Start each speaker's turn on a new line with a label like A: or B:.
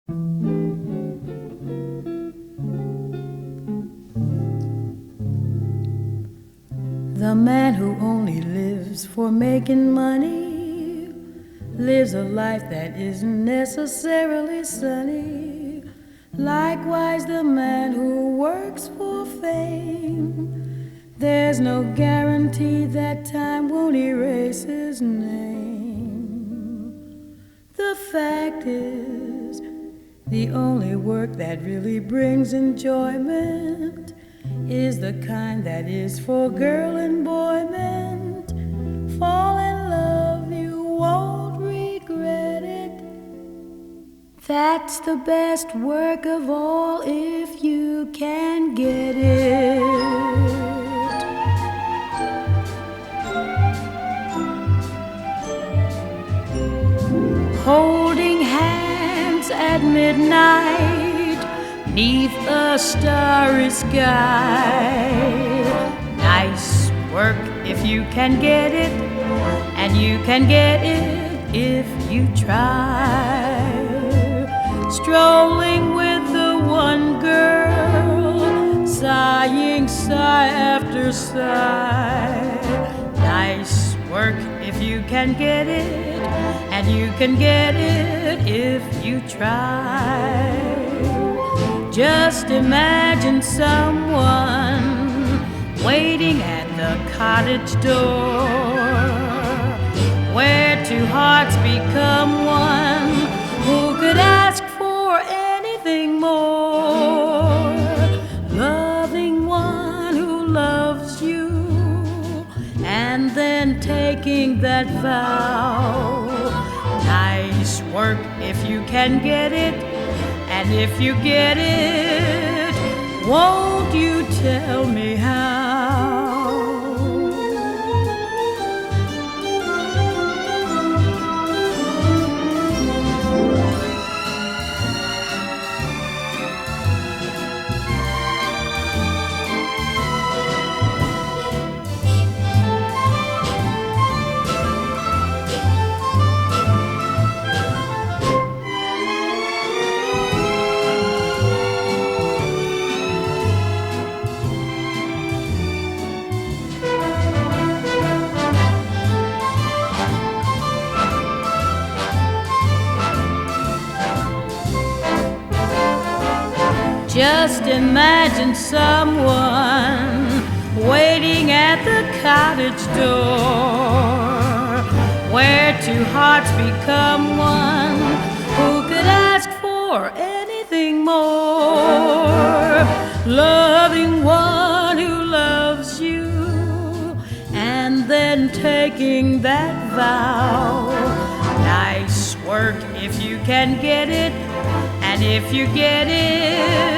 A: The man who only lives for making money lives a life that isn't necessarily sunny. Likewise, the man who works for fame, there's no guarantee that time won't erase his name. The fact is, the only work that really brings enjoyment is the kind that is for girl and boyment. Fall in love, you won't regret it. That's the best work of all if you can get it. Holding hands at midnight 'neath a starry sky. Nice work if you can get it, and you can get it if you try. Strolling with the one girl, sighing sigh after sigh. Nice work if you can get it, and you can get it if you try. Just imagine someone waiting at the cottage door, where two hearts become one. Who could ask for anything more? Loving one who loves you, and then taking that vow. Nice work if you can get it, and if you get it, won't you tell me how? Just imagine someone waiting at the cottage door, where two hearts become one. Who could ask for anything more? Loving one who loves you, and then taking that vow. Nice work if you can get it, and if you get it,